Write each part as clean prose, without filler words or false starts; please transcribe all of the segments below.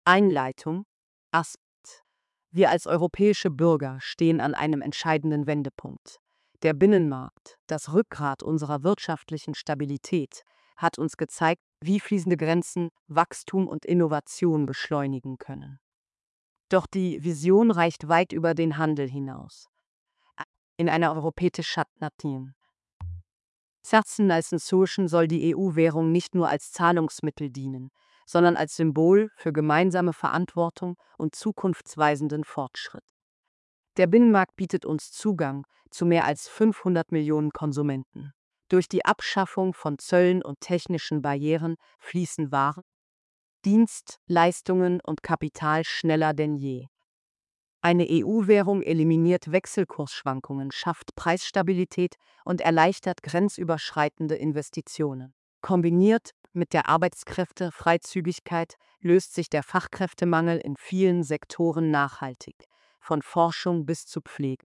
Einleitung. Aspekt. Wir als europäische Bürger stehen an einem entscheidenden Wendepunkt. Der Binnenmarkt, das Rückgrat unserer wirtschaftlichen Stabilität, hat uns gezeigt, wie fließende Grenzen Wachstum und Innovation beschleunigen können. Doch die Vision reicht weit über den Handel hinaus. In einer europäischen Schatnatin. Sachsen-Alsensurschen soll die EU-Währung nicht nur als Zahlungsmittel dienen, sondern als Symbol für gemeinsame Verantwortung und zukunftsweisenden Fortschritt. Der Binnenmarkt bietet uns Zugang zu mehr als 500 Millionen Konsumenten. Durch die Abschaffung von Zöllen und technischen Barrieren fließen Waren, Dienstleistungen und Kapital schneller denn je. Eine EU-Währung eliminiert Wechselkursschwankungen, schafft Preisstabilität und erleichtert grenzüberschreitende Investitionen. Kombiniert mit der Arbeitskräftefreizügigkeit löst sich der Fachkräftemangel in vielen Sektoren nachhaltig, von Forschung bis zu Pflege.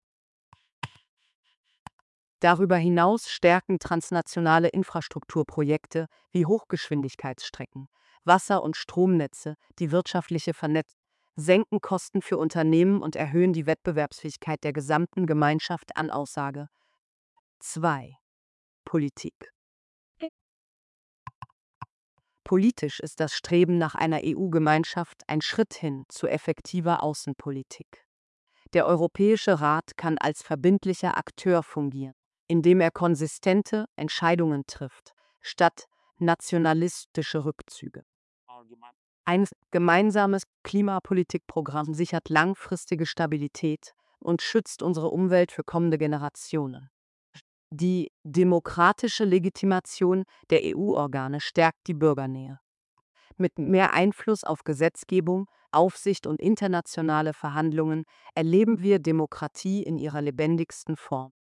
Darüber hinaus stärken transnationale Infrastrukturprojekte wie Hochgeschwindigkeitsstrecken, Wasser- und Stromnetze die wirtschaftliche Vernetzung, senken Kosten für Unternehmen und erhöhen die Wettbewerbsfähigkeit der gesamten Gemeinschaft an. Aussage 2. Politik. Politisch ist das Streben nach einer EU-Gemeinschaft ein Schritt hin zu effektiver Außenpolitik. Der Europäische Rat kann als verbindlicher Akteur fungieren, indem er konsistente Entscheidungen trifft, statt nationalistische Rückzüge. Ein gemeinsames Klimapolitikprogramm sichert langfristige Stabilität und schützt unsere Umwelt für kommende Generationen. Die demokratische Legitimation der EU-Organe stärkt die Bürgernähe. Mit mehr Einfluss auf Gesetzgebung, Aufsicht und internationale Verhandlungen erleben wir Demokratie in ihrer lebendigsten Form.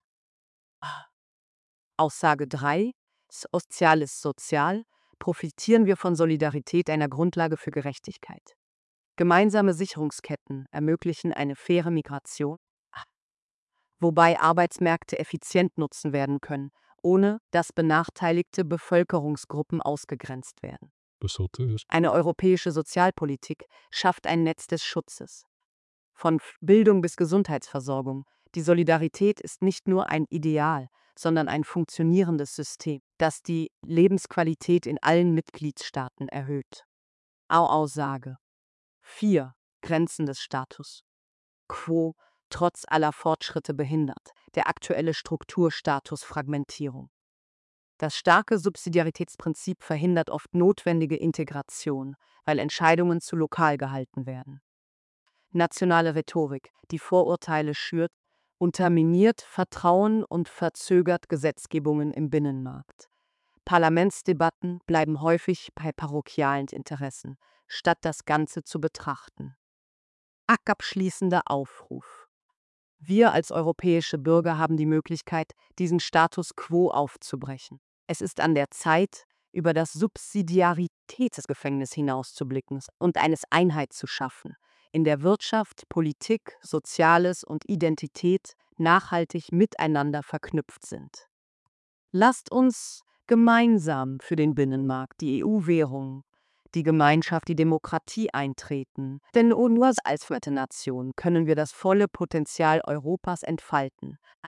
Aussage 3. Soziales Sozial. Profitieren wir von Solidarität, einer Grundlage für Gerechtigkeit. Gemeinsame Sicherungsketten ermöglichen eine faire Migration, wobei Arbeitsmärkte effizient nutzen werden können, ohne dass benachteiligte Bevölkerungsgruppen ausgegrenzt werden. Eine europäische Sozialpolitik schafft ein Netz des Schutzes. Von Bildung bis Gesundheitsversorgung. Die Solidarität ist nicht nur ein Ideal, sondern ein funktionierendes System, das die Lebensqualität in allen Mitgliedstaaten erhöht. Aussage 4. Grenzen des Status quo trotz aller Fortschritte behindert. Der aktuelle Strukturstatus Fragmentierung. Das starke Subsidiaritätsprinzip verhindert oft notwendige Integration, weil Entscheidungen zu lokal gehalten werden. Nationale Rhetorik, die Vorurteile schürt, unterminiert Vertrauen und verzögert Gesetzgebungen im Binnenmarkt. Parlamentsdebatten bleiben häufig bei parochialen Interessen, statt das Ganze zu betrachten. Abschließender Aufruf. Wir als europäische Bürger haben die Möglichkeit, diesen Status quo aufzubrechen. Es ist an der Zeit, über das Subsidiaritätsgefängnis hinauszublicken und eine Einheit zu schaffen, in der Wirtschaft, Politik, Soziales und Identität nachhaltig miteinander verknüpft sind. Lasst uns gemeinsam für den Binnenmarkt, die EU-Währung, die Gemeinschaft, die Demokratie eintreten. Denn nur als Nation können wir das volle Potenzial Europas entfalten.